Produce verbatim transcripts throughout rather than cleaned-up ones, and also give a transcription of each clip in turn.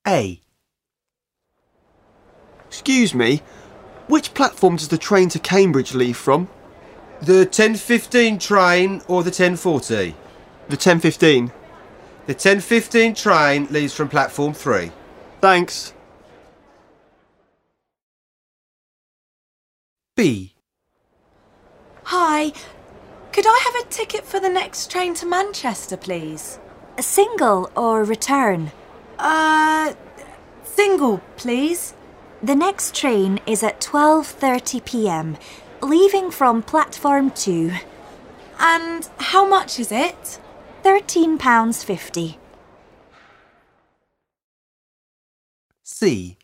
A. Excuse me, which platform does the train to Cambridge leave from? The ten fifteen train or the ten forty? The ten fifteen. The ten fifteen train leaves from platform three. Thanks. B. Hi, could I have a ticket for the next train to Manchester, please? A single or return? Uh, single, please. The next train is at twelve thirty p m, leaving from platform two. And how much is it? thirteen pounds fifty. C.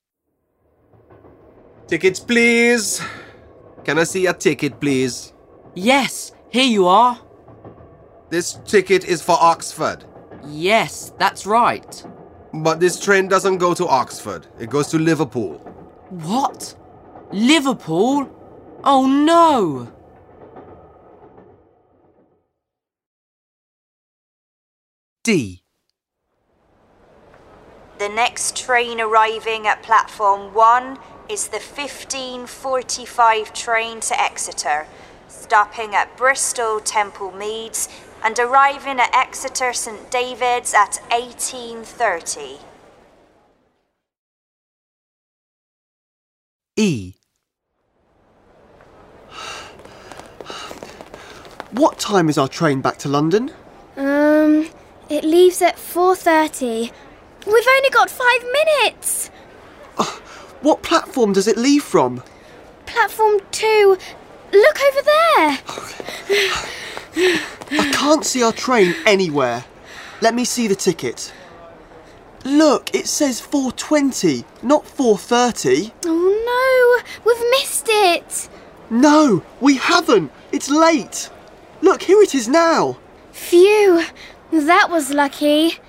Tickets, please. Can I see a ticket, please? Yes, here you are. This ticket is for Oxford. Yes, that's right. But this train doesn't go to Oxford. It goes to Liverpool. What? Liverpool? Oh no! D. The next train arriving at platform one is the fifteen forty-five train to Exeter, stopping at Bristol Temple Meads and arriving at Exeter St David's at eighteen thirty. E. What time is our train back to London? Um, it leaves at four thirty. We've only got five minutes. What platform does it leave from? Platform two. Look over there. I can't see our train anywhere. Let me see the ticket. Look, it says four twenty, not four thirty. Oh no, we've missed it. No, we haven't. It's late. Look, here it is now. Phew, that was lucky.